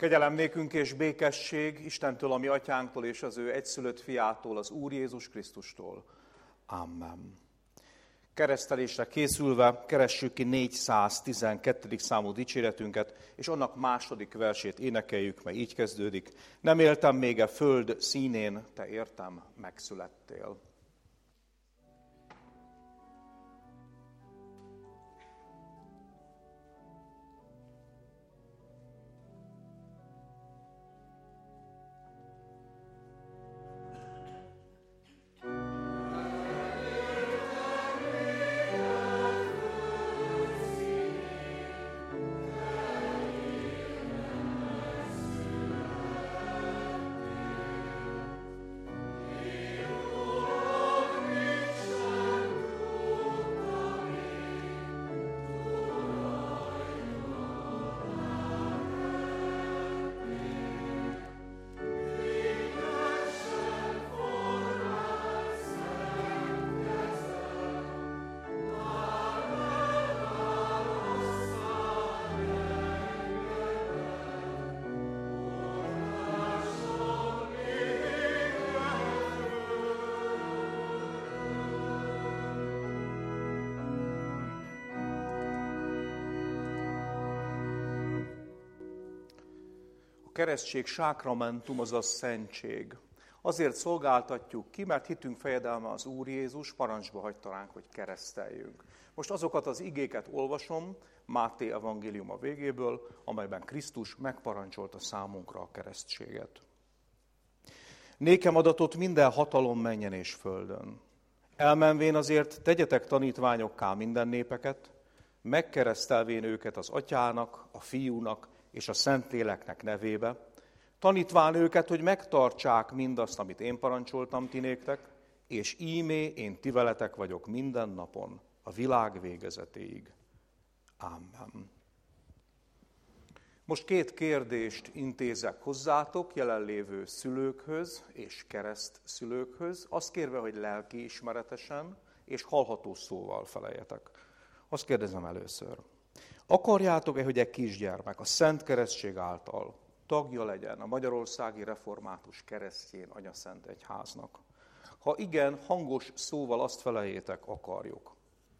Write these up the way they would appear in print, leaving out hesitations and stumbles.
Kegyelem nékünk és békesség Istentől, a mi atyánktól és az ő egyszülött fiától, az Úr Jézus Krisztustól. Amen. Keresztelésre készülve keressük ki 412. számú dicséretünket, és annak második versét énekeljük, mert így kezdődik. Nem éltem még a föld színén, te értem, megszülettél. A keresztség sákramentum, azaz szentség. Azért szolgáltatjuk ki, mert hitünk fejedelme az Úr Jézus parancsba hagyta ránk, hogy kereszteljünk. Most azokat az igéket olvasom Máté evangéliuma végéből, amelyben Krisztus megparancsolta számunkra a keresztséget. Nékem adatot minden hatalom menjen és földön. Elmenvén azért tegyetek tanítványokká minden népeket, megkeresztelvén őket az Atyának, a Fiúnak és a Szentléleknek nevébe, tanítván őket, hogy megtartsák mindazt, amit én parancsoltam ti néktek, és íme én ti veletek vagyok minden napon, a világ végezetéig. Amen. Most két kérdést intézek hozzátok, jelenlévő szülőkhöz és keresztszülőkhöz, azt kérve, hogy lelkiismeretesen és hallható szóval feleljetek. Azt kérdezem először. Akarjátok-e, hogy egy kisgyermek a Szent Keresztség által tagja legyen a Magyarországi Református Keresztény Anyaszent Egyháznak? Ha igen, hangos szóval azt feleljétek, akarjuk.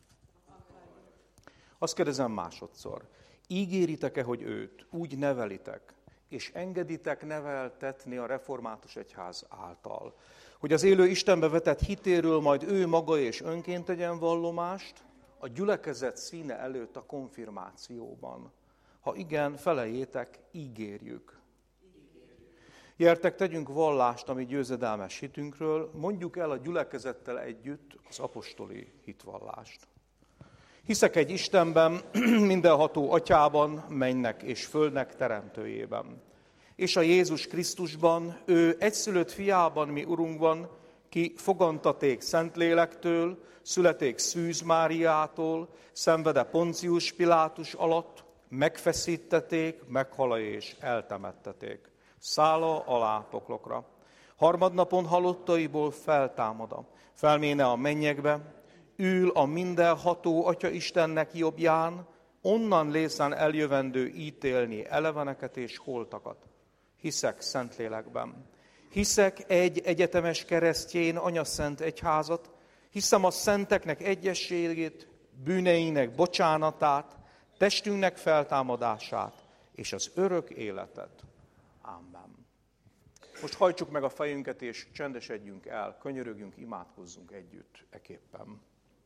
Azt kérdezem másodszor. Ígéritek-e, hogy őt úgy nevelitek, és engeditek neveltetni a Református Egyház által, hogy az élő Istenbe vetett hitéről majd ő maga és önként tegyen vallomást, a gyülekezet színe előtt a konfirmációban? Ha igen, feleljétek, ígérjük. Gyertek, tegyünk vallást a mi győzedelmes hitünkről, mondjuk el a gyülekezettel együtt az apostoli hitvallást. Hiszek egy Istenben, mindenható Atyában, mennek és földnek teremtőjében, és a Jézus Krisztusban, ő egyszülött fiában, mi Urunkban, ki fogantaték Szentlélektől, születék Szűz Máriától, szenvede Poncius Pilátus alatt, megfeszítették, meghal és eltemetteték. Szála alá poklokra. Harmadnapon halottaiból feltámada, felméne a mennyekbe, ül a mindenható Atya Istennek jobbján, onnan lészen eljövendő ítélni eleveneket és holtakat. Hiszek Szentlélekben. Hiszek egy egyetemes keresztjén anyaszent egyházat, hiszem a szenteknek egyességét, bűneinek bocsánatát, testünknek feltámadását és az örök életet. Amen. Most hajtsuk meg a fejünket és csendesedjünk el, könyörögjünk, imádkozzunk együtt eképpen.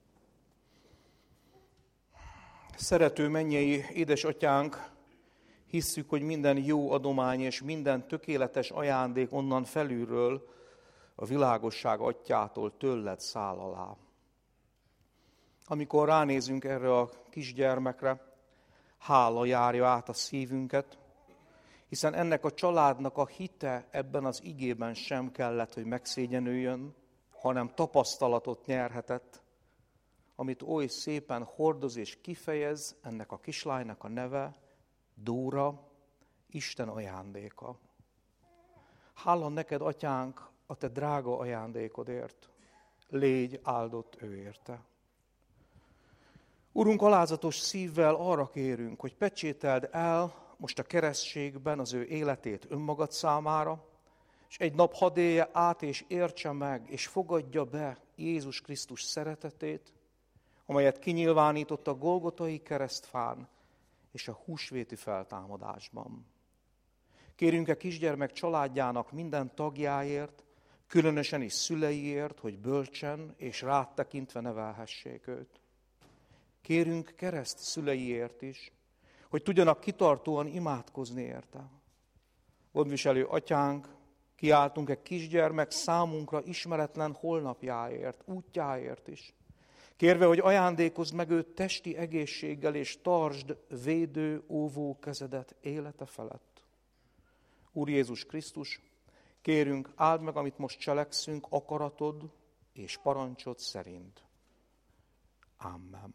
Szerető mennyei édesatyánk, hisszük, hogy minden jó adomány és minden tökéletes ajándék onnan felülről, a világosság atyától tőled száll alá. Amikor ránézünk erre a kisgyermekre, hála járja át a szívünket, hiszen ennek a családnak a hite ebben az igében sem kellett, hogy megszégyenüljön, hanem tapasztalatot nyerhetett, amit oly szépen hordoz és kifejez, ennek a kislánynak a neve, Dóra, Isten ajándéka. Hála neked, atyánk, a te drága ajándékodért. Légy áldott ő érte. Urunk, alázatos szívvel arra kérünk, hogy pecsételd el most a keresztségben az ő életét önmagad számára, és egy nap hadd élje át és értse meg, és fogadja be Jézus Krisztus szeretetét, amelyet kinyilvánított a Golgotai keresztfán és a húsvéti feltámadásban. Kérünk kisgyermek családjának minden tagjáért, különösen is szüleiért, hogy bölcsen és rád tekintve nevelhessék őt. Kérünk kereszt szüleiért is, hogy tudjanak kitartóan imádkozni érte. Gondviselő atyánk, kiáltunk egy kisgyermek számunkra ismeretlen holnapjáért, útjáért is. Kérve, hogy ajándékozd meg őt testi egészséggel, és tartsd védő, óvó kezedet élete felett. Úr Jézus Krisztus, kérünk, áld meg, amit most cselekszünk, akaratod és parancsod szerint. Amen.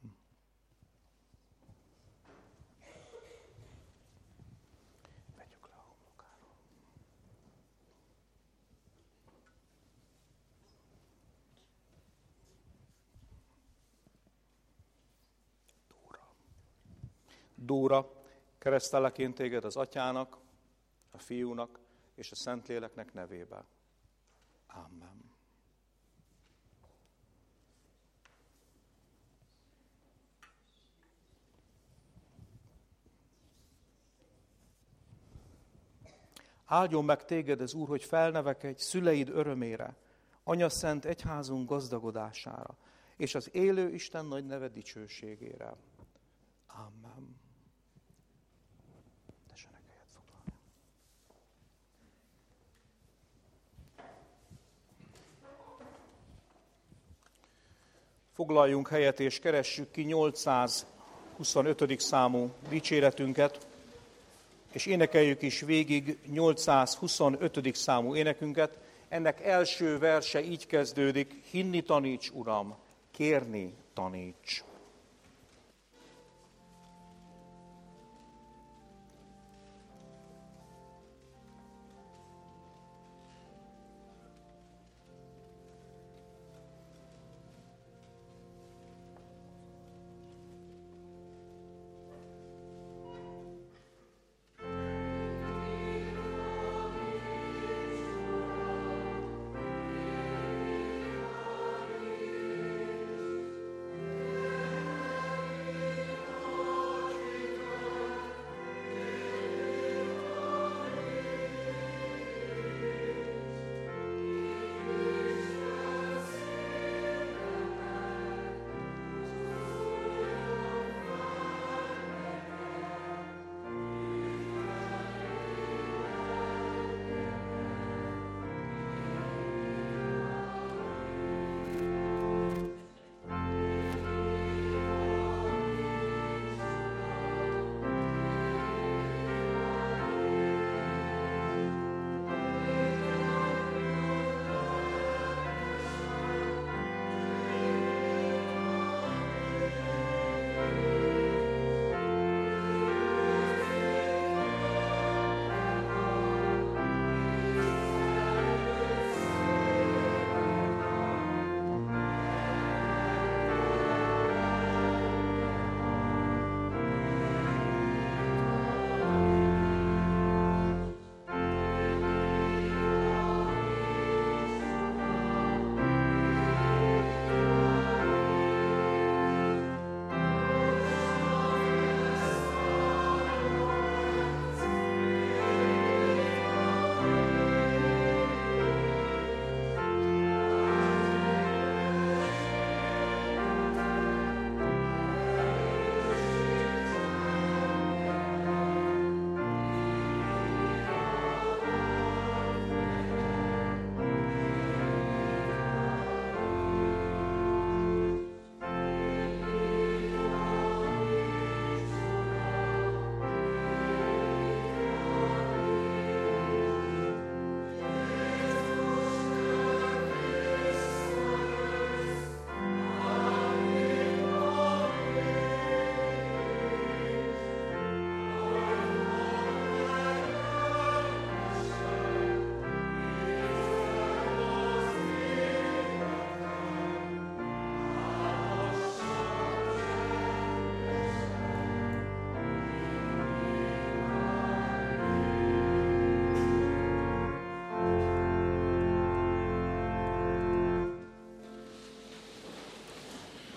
Vegyük le a homlokáról. Dóra, kereszteleként téged az Atyának, a Fiúnak és a Szentléleknek nevébe. Amen. Áldjon meg téged az Úr, hogy felnevekedj szüleid örömére, Anya Szent Egyházunk gazdagodására, és az élő Isten nagy neve dicsőségére. Amen. Tessenek helyet foglalni. Foglaljunk helyet és keressük ki 825. számú dicséretünket, és énekeljük is végig 825. számú énekünket. Ennek első verse így kezdődik: hinni taníts, Uram, kérni taníts.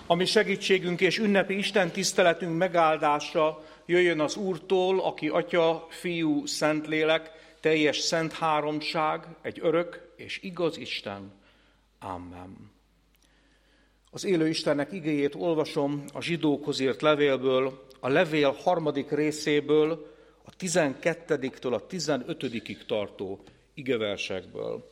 Ami segítségünk és ünnepi Isten tiszteletünk megáldása jöjjön az Úrtól, aki Atya, Fiú, Szentlélek, teljes szent háromság, egy örök és igaz Isten. Amen. Az élő Istennek igéjét olvasom a zsidókhoz írt levélből, a levél 3. részéből, a 12-től a 15-ig tartó igeversekből.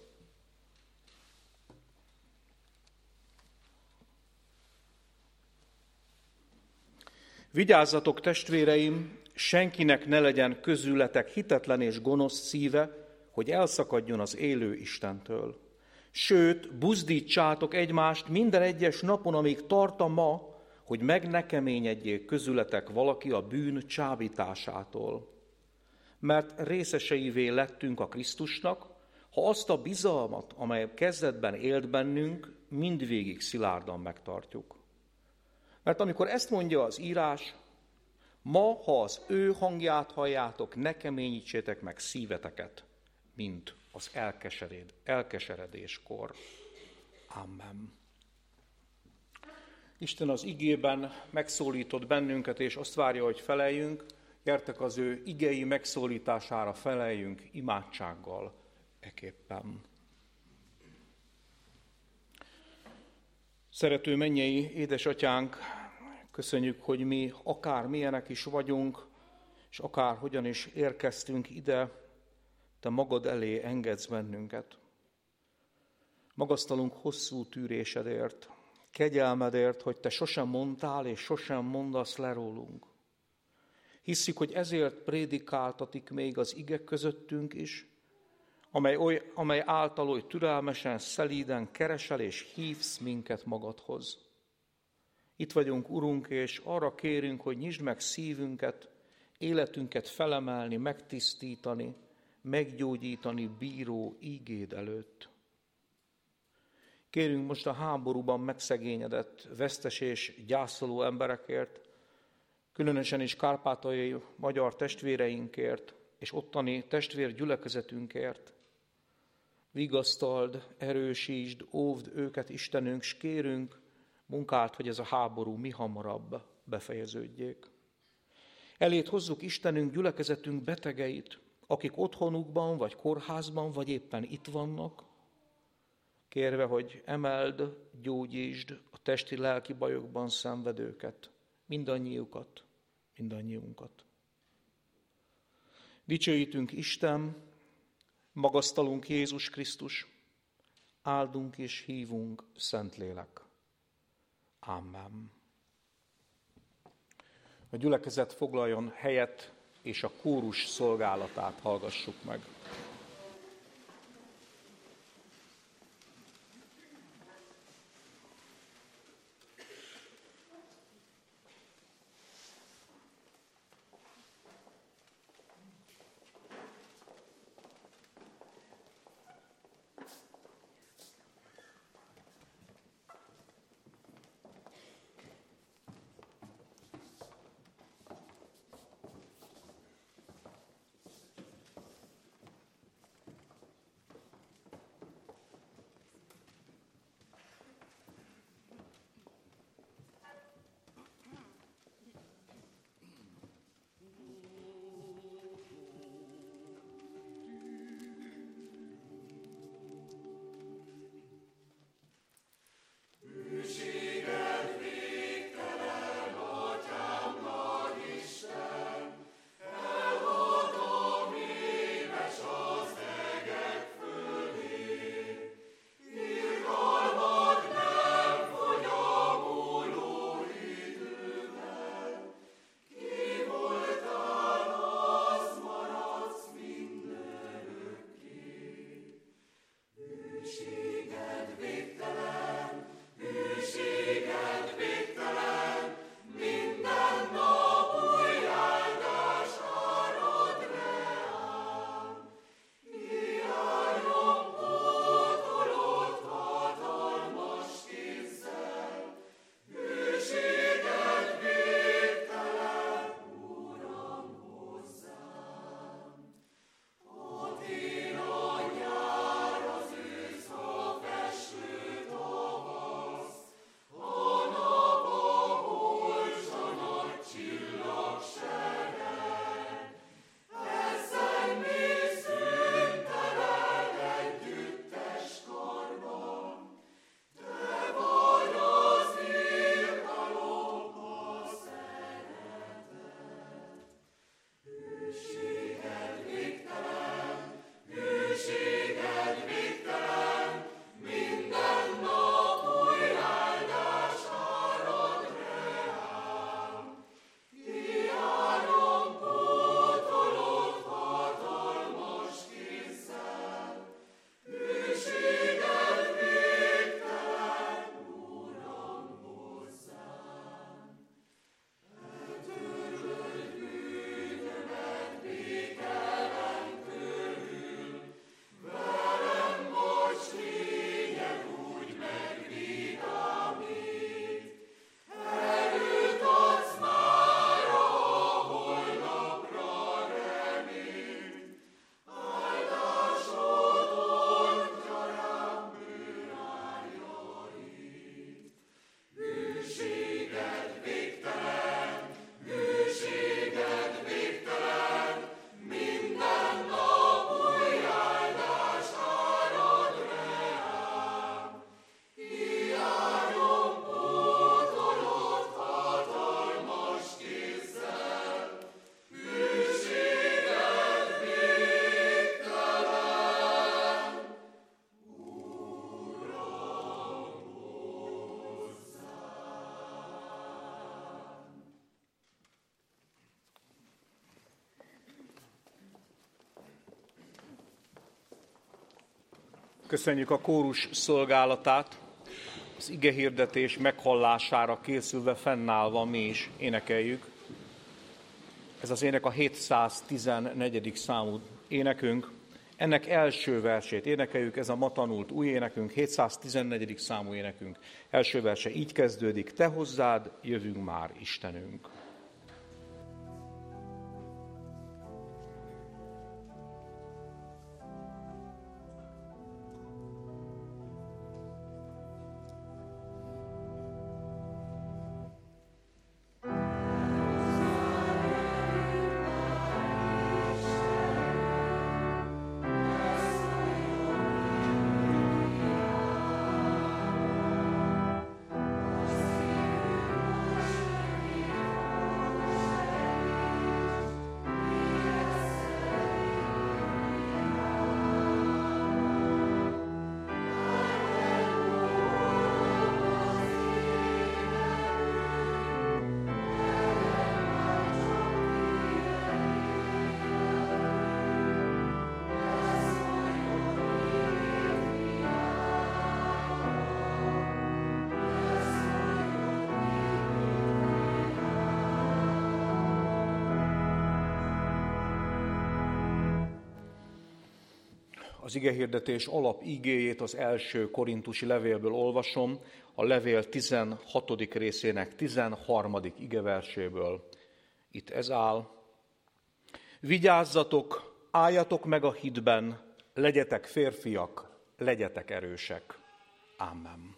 Vigyázzatok, testvéreim, senkinek ne legyen közületek hitetlen és gonosz szíve, hogy elszakadjon az élő Istentől. Sőt, buzdítsátok egymást minden egyes napon, amíg tart a ma, hogy meg ne keményedjék közületek valaki a bűn csábításától. Mert részeseivé lettünk a Krisztusnak, ha azt a bizalmat, amely kezdetben élt bennünk, mindvégig szilárdan megtartjuk. Mert amikor ezt mondja az írás, ma, ha az ő hangját halljátok, ne keményítsétek meg szíveteket, mint az elkeseredéskor. Amen. Isten az igében megszólított bennünket, és azt várja, hogy feleljünk. Gyertek, az ő igei megszólítására feleljünk imádsággal eképpen. Szerető mennyei édesatyánk, köszönjük, hogy mi akár milyenek is vagyunk, és akár hogyan is érkeztünk ide, te magad elé engedsz bennünket. Magasztalunk hosszú tűrésedért, kegyelmedért, hogy te sosem mondtál és sosem mondasz le rólunk. Hisszük, hogy ezért prédikáltatik még az ige közöttünk is, amely által oly türelmesen, szelíden keresel és hívsz minket magadhoz. Itt vagyunk, Urunk, és arra kérünk, hogy nyisd meg szívünket, életünket felemelni, megtisztítani, meggyógyítani bíró ígéd előtt. Kérünk most a háborúban megszegényedett, vesztes és gyászoló emberekért, különösen is kárpátaljai magyar testvéreinkért, és ottani testvérgyülekezetünkért. Vigasztald, erősítsd, óvd őket, Istenünk, s kérünk, munkált, hogy ez a háború mihamarabb befejeződjék. Eléd hozzuk, Istenünk, gyülekezetünk betegeit, akik otthonukban, vagy kórházban, vagy éppen itt vannak, kérve, hogy emeld, gyógyítsd a testi-lelki bajokban szenvedőket, mindannyiunkat. Dicsőítünk Isten, magasztalunk Jézus Krisztus, áldunk és hívunk Szentlélek. Amen. A gyülekezet foglaljon helyet, és a kórus szolgálatát hallgassuk meg. Köszönjük a kórus szolgálatát, az igehirdetés meghallására készülve, fennállva mi is énekeljük. Ez az ének a 714. számú énekünk. Ennek első versét énekeljük, ez a ma tanult új énekünk, 714. számú énekünk. Első verse így kezdődik: Te hozzád jövünk már, Istenünk. Az igehirdetés alap igéjét az első korintusi levélből olvasom, a levél 16. részének 13. igeverséből. Itt ez áll: Vigyázzatok, álljatok meg a hitben, legyetek férfiak, legyetek erősek. Amen.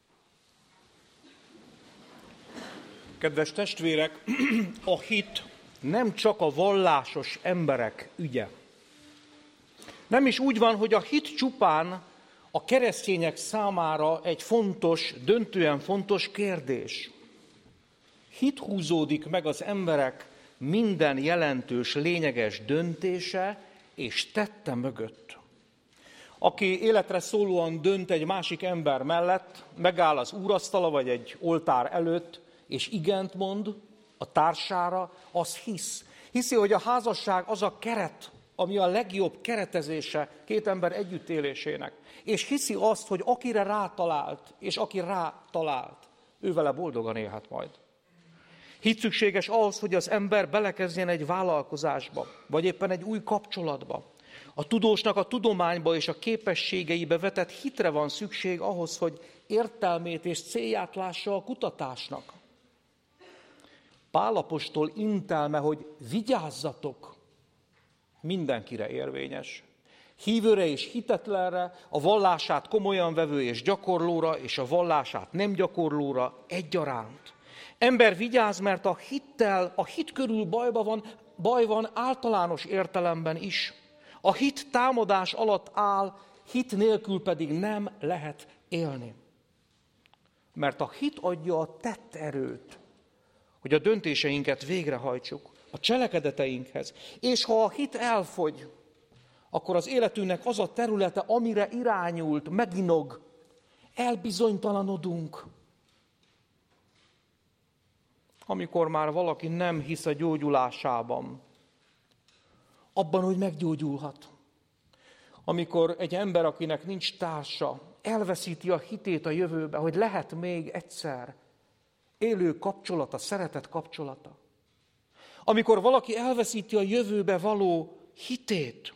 Kedves testvérek, a hit nem csak a vallásos emberek ügye. Nem is úgy van, hogy a hit csupán a keresztények számára egy fontos, döntően fontos kérdés. Hit húzódik meg az emberek minden jelentős, lényeges döntése és tette mögött. Aki életre szólóan dönt egy másik ember mellett, megáll az úrasztala vagy egy oltár előtt, és igent mond a társára, az hisz. Hiszi, hogy a házasság az a keret, ami a legjobb keretezése két ember együttélésének. És hiszi azt, hogy akire rátalált, és aki rátalált, ő vele boldogan élhet majd. Hit szükséges ahhoz, hogy az ember belekezdjen egy vállalkozásba, vagy éppen egy új kapcsolatba. A tudósnak a tudományba és a képességeibe vetett hitre van szükség ahhoz, hogy értelmét és célját lássa a kutatásnak. Pál apostol intelme, hogy vigyázzatok, mindenkire érvényes. Hívőre és hitetlenre, a vallását komolyan vevő és gyakorlóra, és a vallását nem gyakorlóra egyaránt. Ember, vigyázz, mert a hit körül baj van általános értelemben is. A hit támadás alatt áll, hit nélkül pedig nem lehet élni. Mert a hit adja a tett erőt, hogy a döntéseinket végrehajtsuk a cselekedeteinkhez. És ha a hit elfogy, akkor az életünknek az a területe, amire irányult, meginog, elbizonytalanodunk. Amikor már valaki nem hisz a gyógyulásában, abban, hogy meggyógyulhat. Amikor egy ember, akinek nincs társa, elveszíti a hitét a jövőbe, hogy lehet még egyszer élő kapcsolata, szeretet kapcsolata. Amikor valaki elveszíti a jövőbe való hitét,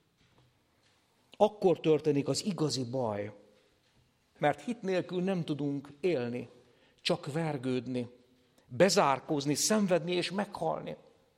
akkor történik az igazi baj. Mert hit nélkül nem tudunk élni, csak vergődni, bezárkózni, szenvedni és meghalni.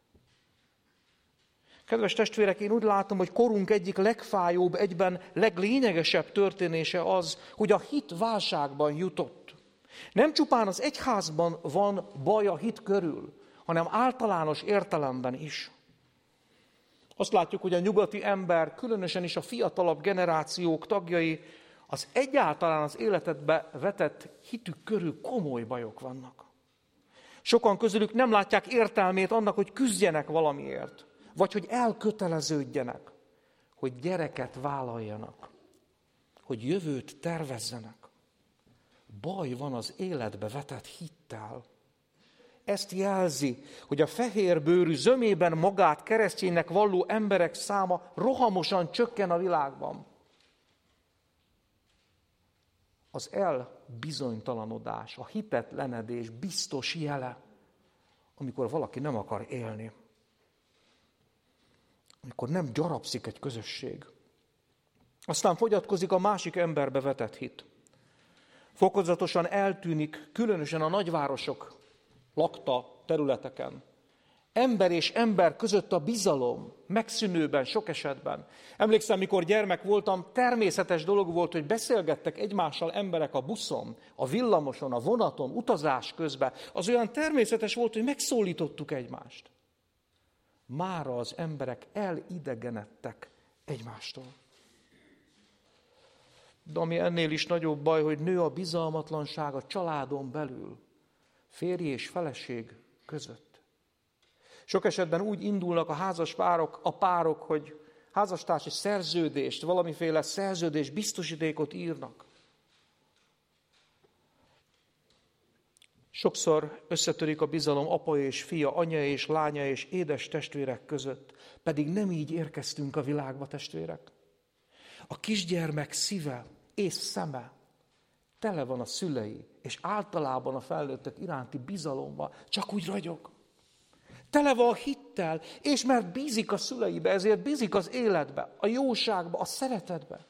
Kedves testvérek, én úgy látom, hogy korunk egyik legfájóbb, egyben leglényegesebb történése az, hogy a hit válságban jutott. Nem csupán az egyházban van baj a hit körül, hanem általános értelemben is. Azt látjuk, hogy a nyugati ember, különösen is a fiatalabb generációk tagjai, az egyáltalán az életedbe vetett hitük körül komoly bajok vannak. Sokan közülük nem látják értelmét annak, hogy küzdjenek valamiért, vagy hogy elköteleződjenek, hogy gyereket vállaljanak, hogy jövőt tervezzenek. Baj van az életbe vetett hittel. Ezt jelzi, hogy a fehérbőrű, zömében magát kereszténynek valló emberek száma rohamosan csökken a világban. az elbizonytalanodás, a hitetlenedés biztos jele, amikor valaki nem akar élni. Amikor nem gyarapszik egy közösség. Aztán fogyatkozik a másik emberbe vetett hit. Fokozatosan eltűnik, különösen a nagyvárosok lakta területeken. Ember és ember között a bizalom megszűnőben, sok esetben. Emlékszem, mikor gyermek voltam, természetes dolog volt, hogy beszélgettek egymással emberek a buszon, a villamoson, a vonaton, utazás közben. Az olyan természetes volt, hogy megszólítottuk egymást. Mára az emberek elidegenedtek egymástól. De ami ennél is nagyobb baj, hogy nő a bizalmatlanság a családon belül, férj és feleség között. Sok esetben úgy indulnak a házas párok, hogy házastársi szerződést, valamiféle szerződés biztosítékot írnak. Sokszor összetörik a bizalom apa és fia, anya és lánya és édes testvérek között, pedig nem így érkeztünk a világba, testvérek. A kisgyermek szíve és szeme tele van a szülei, és általában a felnőttek iránti bizalommal, csak úgy ragyog. Tele van a hittel, és mert bízik a szüleibe, ezért bízik az életbe, a jóságba, a szeretetbe.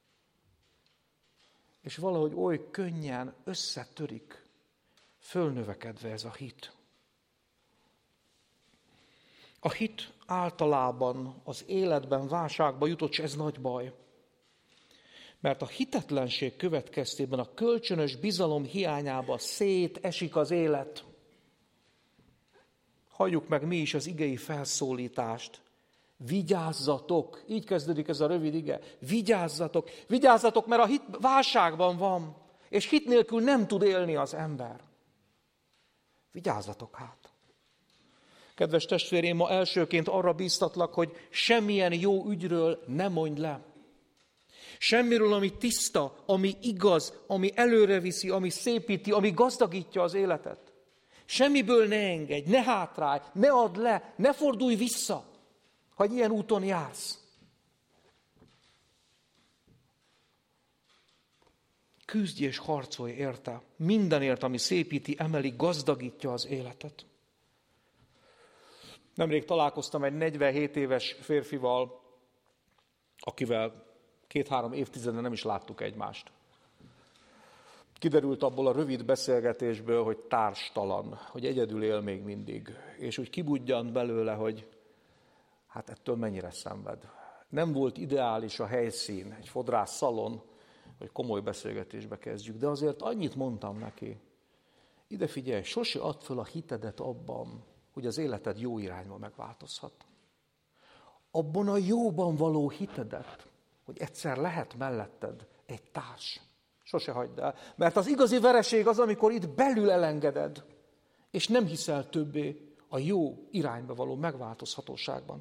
És valahogy oly könnyen összetörik, fölnövekedve ez a hit. A hit általában az életben válságba jutott, és ez nagy baj. Mert a hitetlenség következtében a kölcsönös bizalom hiányába szétesik az élet. Halljuk meg mi is az igei felszólítást. Vigyázzatok! Így kezdődik ez a rövid ige. Vigyázzatok! Vigyázzatok, mert a hit válságban van, és hit nélkül nem tud élni az ember. Vigyázzatok hát! Kedves testvérém, ma elsőként arra bíztatlak, hogy semmilyen jó ügyről ne mondj le. Semmiről, ami tiszta, ami igaz, ami előreviszi, ami szépíti, ami gazdagítja az életet. Semmiből ne engedj, ne hátrálj, ne add le, ne fordulj vissza, ha ilyen úton jársz. Küzdj és harcolj érte, mindenért, ami szépíti, emeli, gazdagítja az életet. Nemrég találkoztam egy 47 éves férfival, akivel 2-3 évtizeden nem is láttuk egymást. Kiderült abból a rövid beszélgetésből, hogy társtalan, hogy egyedül él még mindig. És úgy kibudjant belőle, hogy hát ettől mennyire szenved. Nem volt ideális a helyszín, egy fodrász szalon, hogy komoly beszélgetésbe kezdjük. De azért annyit mondtam neki, ide figyelj, sose add föl a hitedet abban, hogy az életed jó irányba megváltozhat. Abban a jóban való hitedet, hogy egyszer lehet melletted egy társ. Sose hagyd el. Mert az igazi vereség az, amikor itt belül elengeded, és nem hiszel többé a jó irányba való megváltozhatóságban.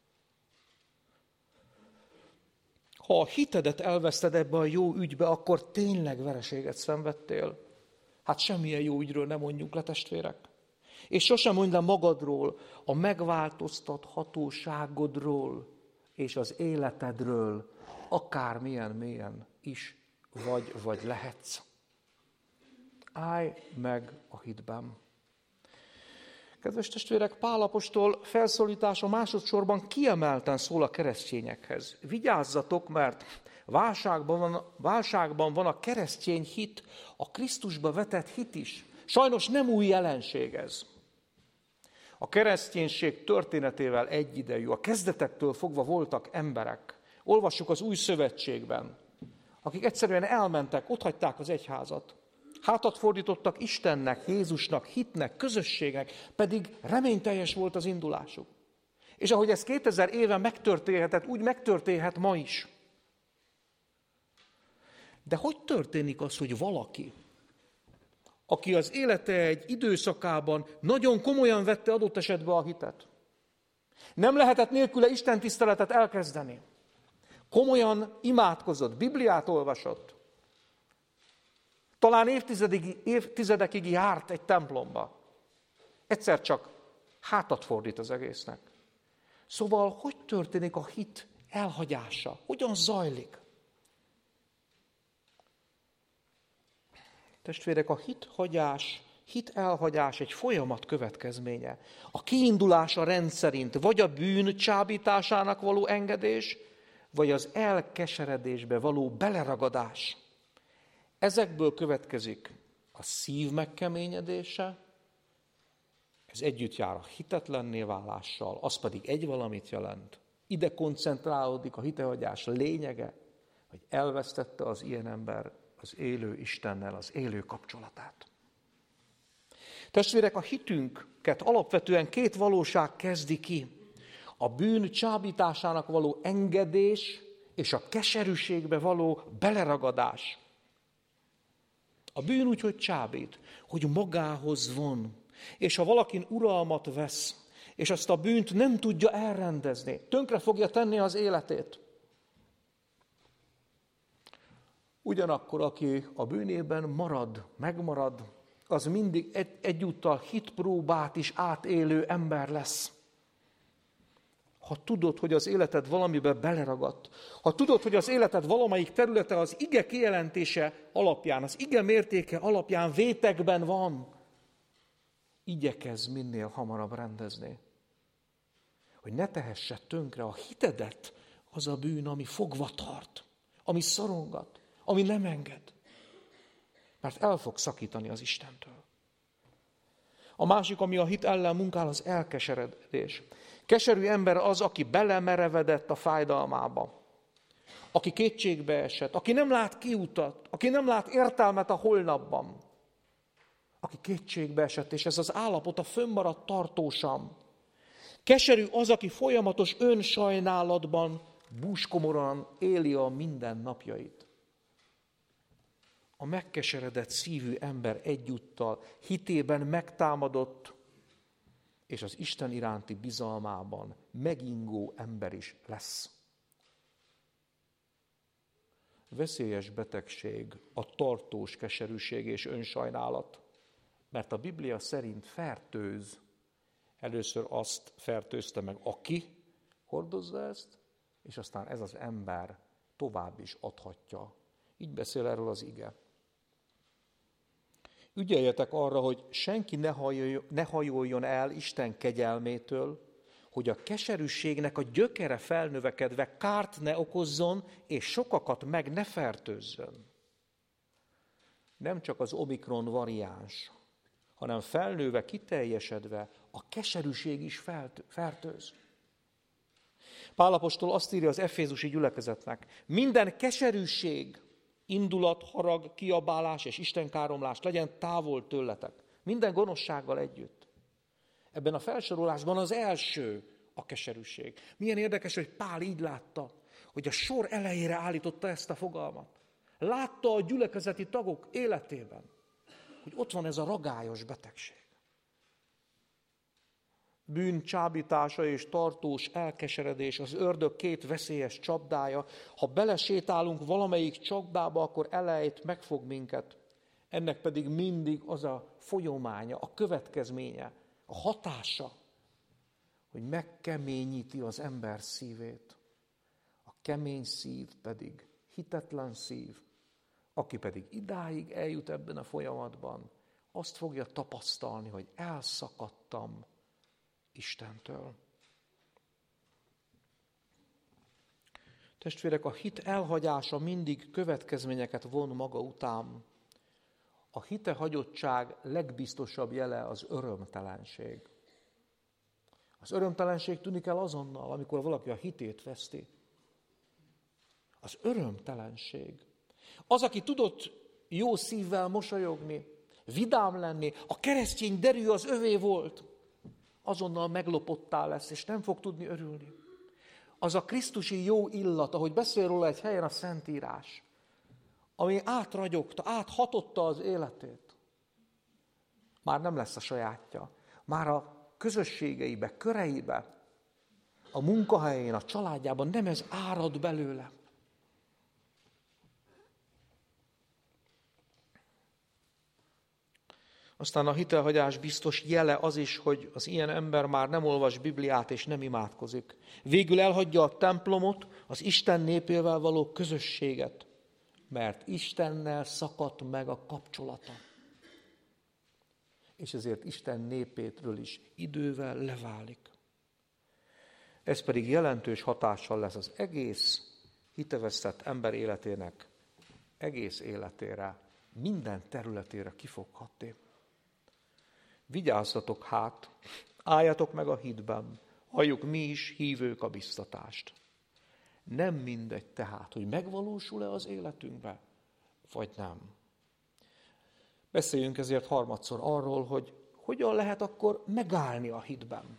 Ha a hitedet elveszted ebbe a jó ügybe, akkor tényleg vereséget szenvedtél. Hát semmilyen jó ügyről nem mondjuk le, testvérek. És sosem mondd le magadról, a megváltoztathatóságodról és az életedről, akármilyen mélyen is vagy lehetsz. Állj meg a hitben. Kedves testvérek, Pál apostol felszólítása másodszorban kiemelten szól a keresztényekhez. Vigyázzatok, mert válságban van a keresztény hit, a Krisztusba vetett hit is. Sajnos nem új jelenség ez. A kereszténység történetével egyidejű. A kezdetektől fogva voltak emberek. Olvassuk az Új Szövetségben, akik egyszerűen elmentek, otthagyták az egyházat. Hátat fordítottak Istennek, Jézusnak, hitnek, közösségnek, pedig reményteljes volt az indulásuk. És ahogy ez 2000 éve megtörténhetett, úgy megtörténhet ma is. De hogy történik az, hogy valaki, aki az élete egy időszakában nagyon komolyan vette adott esetben a hitet, nem lehetett nélküle istentiszteletet elkezdeni, komolyan imádkozott, Bibliát olvasott, talán évtizedekig járt egy templomba. Egyszer csak hátat fordít az egésznek. Szóval, hogy történik a hit elhagyása? Hogyan zajlik? Testvérek, a hit elhagyás egy folyamat következménye. A kiindulása rendszerint vagy a bűn csábításának való engedés, vagy az elkeseredésbe való beleragadás. Ezekből következik a szív megkeményedése, ez együtt jár a hitetlenné válással, az pedig egy valamit jelent. Ide koncentrálódik a hitehagyás lényege, hogy elvesztette az ilyen ember az élő Istennel az élő kapcsolatát. Testvérek, a hitünket alapvetően két valóság kezdi ki. A bűn csábításának való engedés és a keserűségbe való beleragadás. A bűn úgy, hogy csábít, hogy magához von. És ha valakin uralmat vesz, és azt a bűnt nem tudja elrendezni, tönkre fogja tenni az életét. Ugyanakkor, aki a bűnében megmarad, az mindig egyúttal hitpróbát is átélő ember lesz. Ha tudod, hogy az életed valamibe beleragadt, ha tudod, hogy az életed valamelyik területe az ige kijelentése alapján, az ige mértéke alapján vétekben van, igyekezz minél hamarabb rendezni. Hogy ne tehesse tönkre a hitedet az a bűn, ami fogva tart, ami szorongat, ami nem enged. Mert el fog szakítani az Istentől. A másik, ami a hit ellen munkál, az elkeseredés. Keserű ember az, aki belemerevedett a fájdalmába, aki kétségbe esett, aki nem lát kiutat, aki nem lát értelmet a holnapban, aki kétségbe esett, és ez az állapota fönnmaradt tartósan. Keserű az, aki folyamatos önsajnálatban, búskomoran éli a mindennapjait. A megkeseredett szívű ember egyúttal hitében megtámadott, és az Isten iránti bizalmában megingó ember is lesz. Veszélyes betegség a tartós keserűség és önsajnálat, mert a Biblia szerint fertőz. Először azt fertőzte meg, aki hordozza ezt, és aztán ez az ember tovább is adhatja. Így beszél erről az ige. Ügyeljetek arra, hogy senki ne hajoljon el Isten kegyelmétől, hogy a keserűségnek a gyökere felnövekedve kárt ne okozzon, és sokakat meg ne fertőzzön. Nem csak az Omikron variáns, hanem felnőve, kiteljesedve a keserűség is fertőz. Pál apostol azt írja az efézusi gyülekezetnek, minden keserűség, indulat, harag, kiabálás és istenkáromlás legyen távol tőletek. Minden gonoszsággal együtt. Ebben a felsorolásban az első a keserűség. Milyen érdekes, hogy Pál így látta, hogy a sor elejére állította ezt a fogalmat. Látta a gyülekezeti tagok életében, hogy ott van ez a ragályos betegség. Bűn csábítása és tartós elkeseredés, az ördög két veszélyes csapdája. Ha belesétálunk valamelyik csapdába, akkor elejét megfog minket. Ennek pedig mindig az a folyamánya, a következménye, a hatása, hogy megkeményíti az ember szívét. A kemény szív pedig hitetlen szív, aki pedig idáig eljut ebben a folyamatban, azt fogja tapasztalni, hogy elszakadtam Istentől. Testvérek, a hit elhagyása mindig következményeket von maga után. A hitehagyottság legbiztosabb jele az örömtelenség. Az örömtelenség tűnik el azonnal, amikor valaki a hitét veszti. Az örömtelenség. Az, aki tudott jó szívvel mosolyogni, vidám lenni, a keresztény derű az övé volt, azonnal meglopottá lesz, és nem fog tudni örülni. Az a krisztusi jó illat, ahogy beszél róla egy helyen a Szentírás, ami átragyogta, áthatotta az életét, már nem lesz a sajátja. Már a közösségeibe, köreibe, a munkahelyén, a családjában nem ez árad belőle. Aztán a hitelhagyás biztos jele az is, hogy az ilyen ember már nem olvas Bibliát és nem imádkozik. Végül elhagyja a templomot, az Isten népével való közösséget. mert Istennel szakadt meg a kapcsolata. És ezért Isten népétről is idővel leválik. Ez pedig jelentős hatással lesz az egész hitevesztett ember életének, egész életére, minden területére ki fog hatni. Vigyázzatok hát, álljatok meg a hitben, halljuk mi is hívők a biztatást. Nem mindegy tehát, hogy megvalósul-e az életünkbe, vagy nem. Beszéljünk ezért harmadszor arról, hogy hogyan lehet akkor megállni a hitben.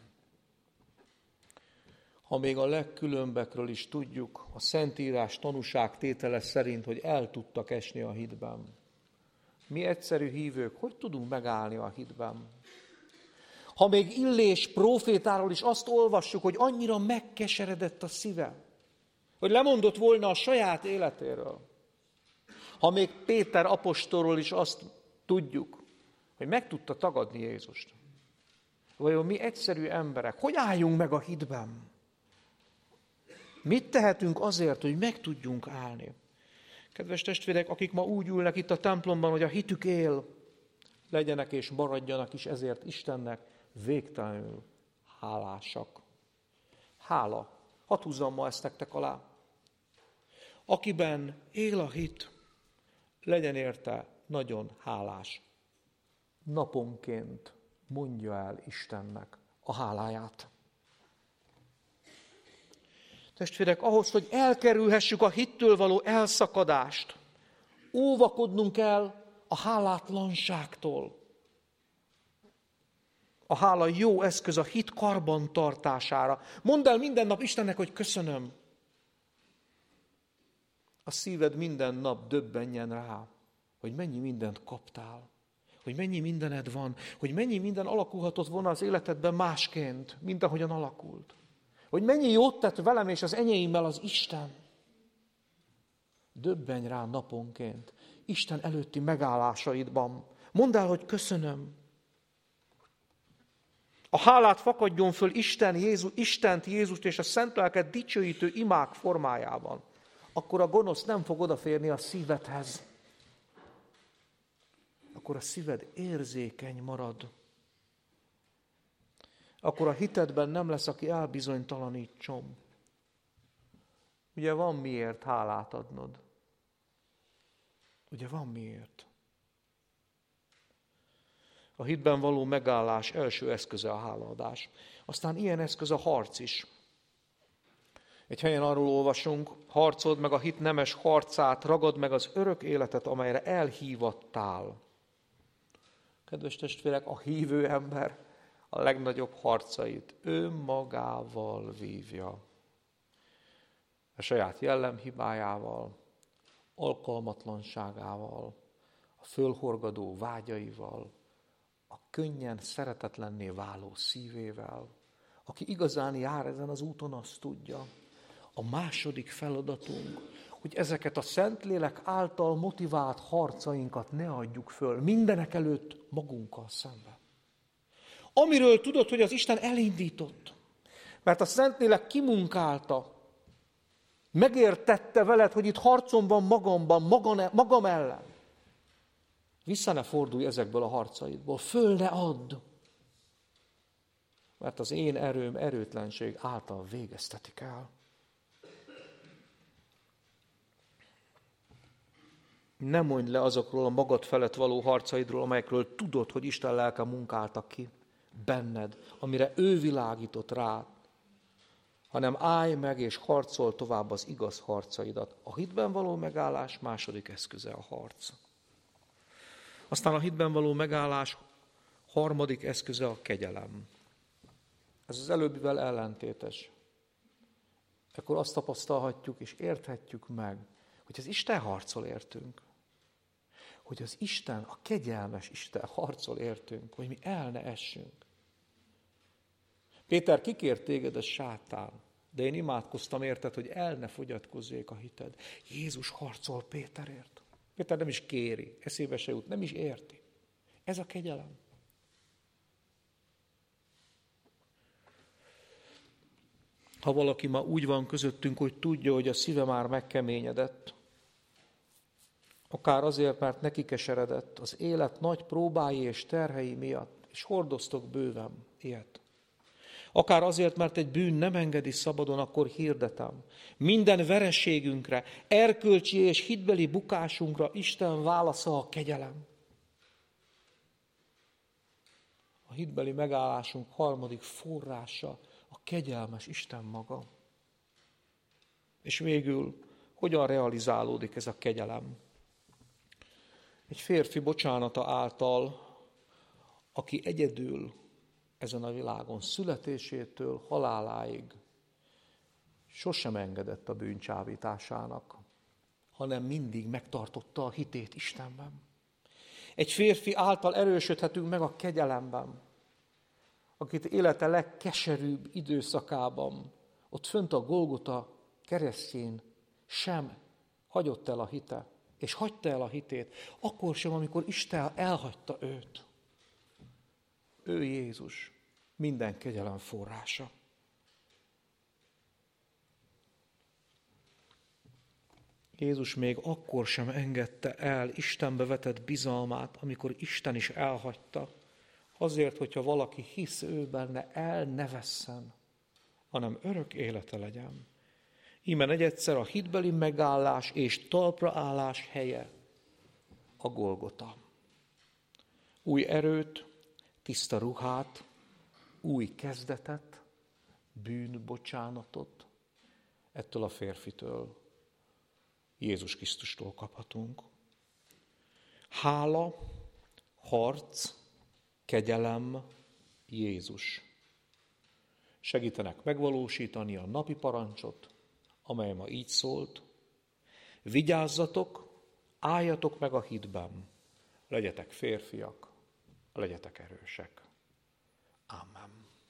Ha még a legkülönbekről is tudjuk, a Szentírás tanúságtétele szerint, hogy el tudtak esni a hitben. Mi egyszerű hívők, hogy tudunk megállni a hitben? Ha még Illés prófétáról is azt olvassuk, hogy annyira megkeseredett a szíve, hogy lemondott volna a saját életéről. Ha még Péter apostolról is azt tudjuk, hogy meg tudta tagadni Jézust. Vajon mi egyszerű emberek, hogy álljunk meg a hitben? Mit tehetünk azért, hogy meg tudjunk állni? Kedves testvérek, akik ma úgy ülnek itt a templomban, hogy a hitük él, legyenek és maradjanak is ezért Istennek végtelenül hálásak. Hála. Hadd húzzam ma ezt nektek alá. Akiben él a hit, legyen érte nagyon hálás. Naponként mondja el Istennek a háláját. Testvérek, ahhoz, hogy elkerülhessük a hittől való elszakadást, óvakodnunk kell a hálátlanságtól. A hála jó eszköz a hit karbantartására. Mondd el minden nap Istennek, hogy köszönöm. A szíved minden nap döbbenjen rá, hogy mennyi mindent kaptál, hogy mennyi mindened van, hogy mennyi minden alakulhatott volna az életedben másként, mint ahogyan alakult. Hogy mennyi jót tett velem és az enyéimmel az Isten. Döbbenj rá naponként, Isten előtti megállásaidban. Mondd el, hogy köszönöm. A hálát fakadjon föl Istent, Jézust és a Szent Lelket dicsőítő imák formájában. Akkor a gonosz nem fog odaférni a szívedhez. Akkor a szíved érzékeny marad. Akkor a hitedben nem lesz, aki elbizonytalanítson. Ugye van miért hálát adnod. Ugye van miért. A hitben való megállás első eszköze a hálaadás. Aztán ilyen eszköz a harc is. Egy helyen arról olvasunk, harcold meg a hit nemes harcát, ragad meg az örök életet, amelyre elhívattál. Kedves testvérek, a hívő ember a legnagyobb harcait önmagával vívja. A saját jellemhibájával, alkalmatlanságával, a fölhorgadó vágyaival, a könnyen szeretetlenné váló szívével. Aki igazán jár ezen az úton, azt tudja. A második feladatunk, hogy ezeket a Szentlélek által motivált harcainkat ne adjuk föl, mindenek előtt magunkkal szemben. Amiről tudod, hogy az Isten elindított, mert a Szentlélek kimunkálta, megértette veled, hogy itt harcom van magamban, magam ellen. Vissza ne fordulj ezekből a harcaidból, föl ne add, mert az én erőm erőtlenség által végeztetik el. Ne mondj le azokról a magad felett való harcaidról, amelyekről tudod, hogy Isten lelke munkálta ki benned, amire ő világított rád, hanem állj meg és harcol tovább az igaz harcaidat. A hitben való megállás második eszköze a harc. Aztán a hitben való megállás harmadik eszköze a kegyelem. Ez az előbbivel ellentétes. Akkor azt tapasztalhatjuk és érthetjük meg, hogy az Isten harcol értünk. Hogy az Isten, a kegyelmes Isten harcol értünk, hogy mi el ne essünk. Péter, kikért téged a sátán, de én imádkoztam érted, hogy el ne fogyatkozzék a hited. Jézus harcol Péterért. Péter nem is kéri, eszébe se jut, nem is érti. Ez a kegyelem. Ha valaki ma úgy van közöttünk, hogy tudja, hogy a szíve már megkeményedett, akár azért, mert neki keseredett az élet nagy próbái és terhei miatt, és hordoztok bőven ilyet. Akár azért, mert egy bűn nem engedi szabadon, akkor hirdetem. Minden vereségünkre, erkölcsi és hitbeli bukásunkra Isten válasza a kegyelem. A hitbeli megállásunk harmadik forrása a kegyelmes Isten maga. És végül, hogyan realizálódik ez a kegyelem? Egy férfi bocsánata által, aki egyedül ezen a világon születésétől haláláig sosem engedett a bűn csábításának, hanem mindig megtartotta a hitét Istenben. Egy férfi által erősödhetünk meg a kegyelemben, akit élete legkeserűbb időszakában, ott fönt a Golgota keresztjén sem hagyott el a hite, és hagyta el a hitét, akkor sem, amikor Isten elhagyta őt. Ő Jézus, minden kegyelem forrása. Jézus még akkor sem engedte el Istenbe vetett bizalmát, amikor Isten is elhagyta, azért, hogyha valaki hisz ő benne, el ne vesszen, hanem örök élete legyen. Íme negyedszer a hitbeli megállás és talpraállás helye a Golgota. Új erőt, tiszta ruhát, új kezdetet, bűnbocsánatot ettől a férfitől, Jézus Krisztustól kaphatunk. Hála, harc, kegyelem, Jézus. Segítenek megvalósítani a napi parancsot, amely ma így szólt. Vigyázzatok, álljatok meg a hitben, legyetek férfiak, legyetek erősek. Amen.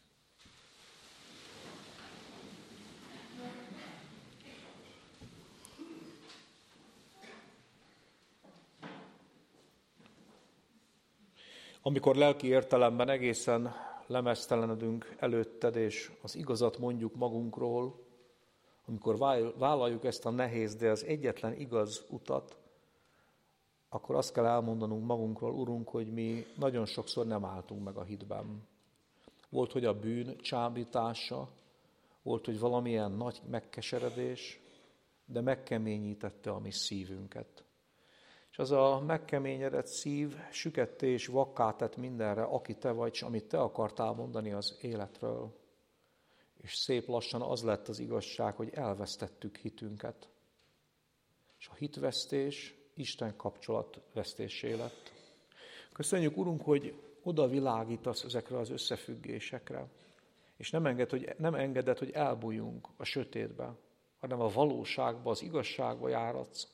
Amikor lelki értelemben egészen lemeztelenedünk előtted, és az igazat mondjuk magunkról, amikor vállaljuk ezt a nehéz, de az egyetlen igaz utat, akkor azt kell elmondanunk magunkról, Urunk, hogy mi nagyon sokszor nem álltunk meg a hitben. Volt, hogy a bűn csábítása, volt, hogy valamilyen nagy megkeseredés, de megkeményítette a mi szívünket. És az a megkeményedett szív süketté és vakká tett mindenre, aki te vagy, és amit te akartál mondani az életről. És szép lassan az lett az igazság, hogy elvesztettük hitünket. És a hitvesztés Isten kapcsolat vesztésé lett. Köszönjük, Urunk, hogy oda világítasz ezekre az összefüggésekre, és nem engeded, hogy elbújjunk a sötétbe, hanem a valóságba, az igazságba járatsz.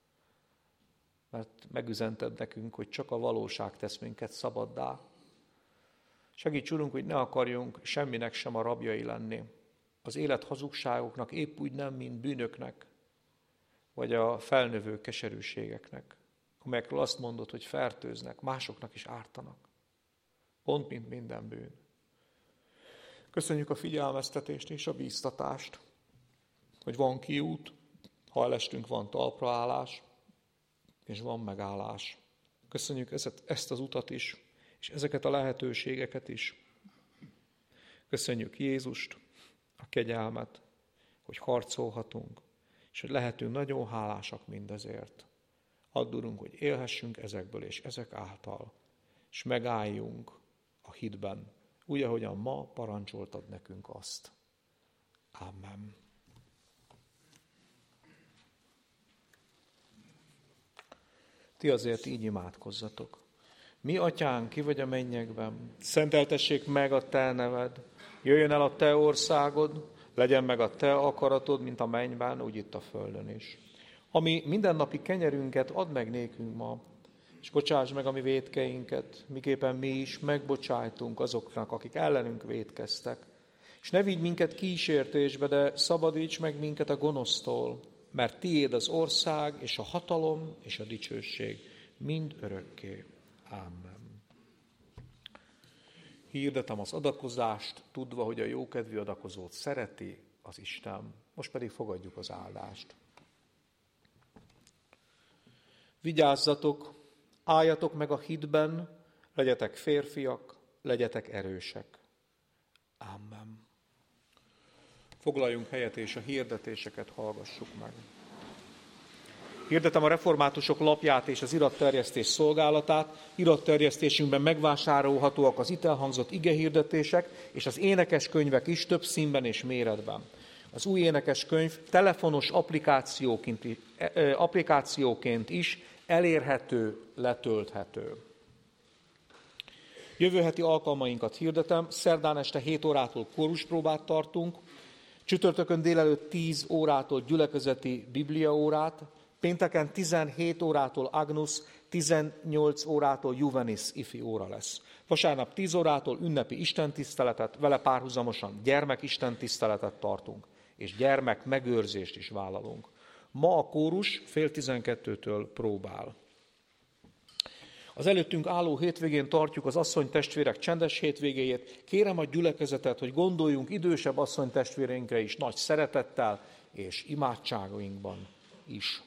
Mert megüzented nekünk, hogy csak a valóság tesz minket szabaddá. Segíts, Urunk, hogy ne akarjunk semminek sem a rabjai lenni. Az élet hazugságoknak épp úgy nem, mint bűnöknek, vagy a felnövő keserűségeknek, amelyekről azt mondod, hogy fertőznek, másoknak is ártanak. Pont, mint minden bűn. Köszönjük a figyelmeztetést és a bíztatást, hogy van kiút, ha elestünk, van talpraállás, és van megállás. Köszönjük ezt az utat is, és ezeket a lehetőségeket is. Köszönjük Jézust, a kegyelmet, hogy harcolhatunk, és hogy lehetünk nagyon hálásak mindezért. Add, Urunk, hogy élhessünk ezekből és ezek által, és megálljunk a hitben, úgy, ahogyan ma parancsoltad nekünk azt. Amen. Ti azért így imádkozzatok. Mi, Atyánk, ki vagy a mennyekben, szenteltessék meg a te neved, jöjjön el a te országod, legyen meg a te akaratod, mint a mennyben, úgy itt a földön is. Ami mindennapi kenyerünket add meg nékünk ma, és bocsáss meg a mi vétkeinket, miképpen mi is megbocsájtunk azoknak, akik ellenünk vétkeztek. És ne vigy minket kísértésbe, de szabadíts meg minket a gonosztól, mert tiéd az ország, és a hatalom, és a dicsőség mind örökké. Amen. Hirdetem az adakozást, tudva, hogy a jókedvű adakozót szereti az Isten. Most pedig fogadjuk az áldást. Vigyázzatok, álljatok meg a hitben, legyetek férfiak, legyetek erősek. Amen. Foglaljunk helyet, és a hirdetéseket hallgassuk meg. Hirdetem a reformátusok lapját és az iratterjesztés szolgálatát. Iratterjesztésünkben megvásárolhatóak az itt elhangzott igehirdetések, és az énekeskönyvek is több színben és méretben. Az új énekeskönyv telefonos applikációként is elérhető, letölthető. Jövő heti alkalmainkat hirdetem. Szerdán este 7 órától kóruspróbát tartunk, csütörtökön délelőtt 10 órától gyülekezeti bibliaórát, pénteken 17 órától Agnus, 18 órától Juvenis ifi óra lesz. Vasárnap 10 órától ünnepi istentiszteletet, vele párhuzamosan gyermek istentiszteletet tartunk, és gyermek megőrzést is vállalunk. Ma a kórus 11:30-től próbál. Az előttünk álló hétvégén tartjuk az asszonytestvérek csendes hétvégéjét. Kérem a gyülekezetet, hogy gondoljunk idősebb asszonytestvéreinkre is nagy szeretettel és imádságainkban is.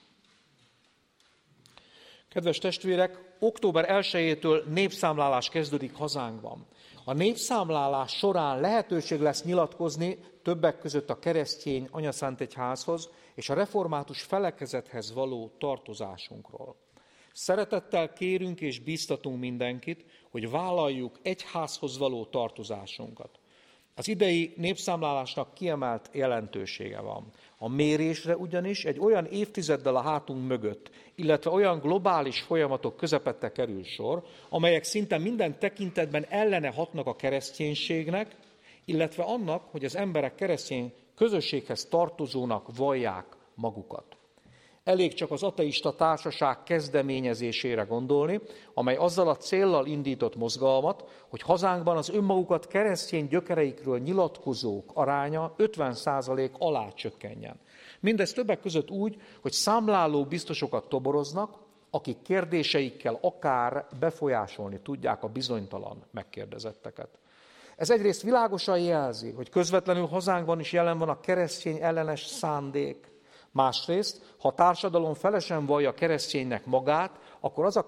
Kedves testvérek, október 1-től népszámlálás kezdődik hazánkban. A népszámlálás során lehetőség lesz nyilatkozni többek között a keresztény anyaszántegyházhoz és a református felekezethez való tartozásunkról. Szeretettel kérünk és bíztatunk mindenkit, hogy vállaljuk egyházhoz való tartozásunkat. Az idei népszámlálásnak kiemelt jelentősége van. A mérésre ugyanis egy olyan évtizeddel a hátunk mögött, illetve olyan globális folyamatok közepette kerül sor, amelyek szinte minden tekintetben ellene hatnak a kereszténységnek, illetve annak, hogy az emberek keresztény közösséghez tartozónak vallják magukat. Elég csak az ateista társaság kezdeményezésére gondolni, amely azzal a céllal indított mozgalmat, hogy hazánkban az önmagukat keresztény gyökereikről nyilatkozók aránya 50% alá csökkenjen. Mindez többek között úgy, hogy számláló biztosokat toboroznak, akik kérdéseikkel akár befolyásolni tudják a bizonytalan megkérdezetteket. Ez egyrészt világosan jelzi, hogy közvetlenül hazánkban is jelen van a keresztény ellenes szándék. Másrészt, ha a társadalom felesen vallja kereszténynek magát, akkor az a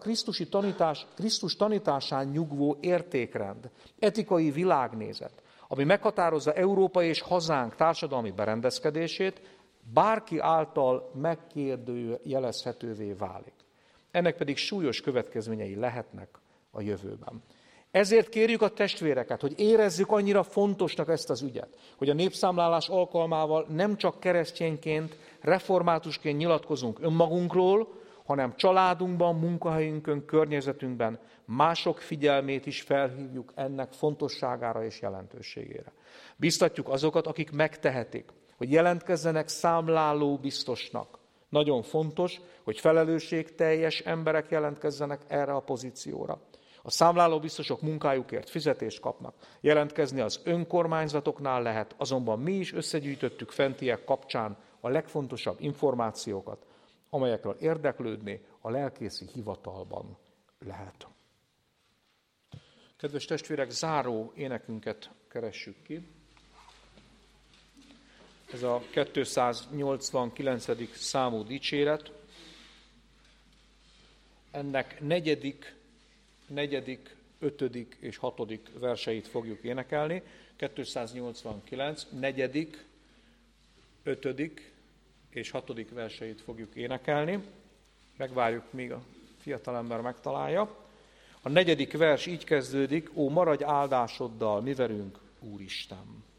Krisztus tanításán nyugvó értékrend, etikai világnézet, ami meghatározza Európa és hazánk társadalmi berendezkedését, bárki által megkérdőjelezhetővé válik. Ennek pedig súlyos következményei lehetnek a jövőben. Ezért kérjük a testvéreket, hogy érezzük annyira fontosnak ezt az ügyet, hogy a népszámlálás alkalmával nem csak keresztényként, reformátusként nyilatkozunk önmagunkról, hanem családunkban, munkahelyünkön, környezetünkben mások figyelmét is felhívjuk ennek fontosságára és jelentőségére. Biztatjuk azokat, akik megtehetik, hogy jelentkezzenek számláló biztosnak. Nagyon fontos, hogy felelősségteljes emberek jelentkezzenek erre a pozícióra. A számláló biztosok munkájukért fizetést kapnak. Jelentkezni az önkormányzatoknál lehet, azonban mi is összegyűjtöttük fentiek kapcsán a legfontosabb információkat, amelyekről érdeklődni a lelkészi hivatalban lehet. Kedves testvérek, záró énekünket keressük ki. Ez a 289. számú dicséret. Ennek negyedik, 5. és 6. verseit fogjuk énekelni. 289, 4., 5. és 6. verseit fogjuk énekelni. Megvárjuk, míg a fiatalember megtalálja. A 4. vers így kezdődik: Ó, maradj áldásoddal, mi velünk, Úristen!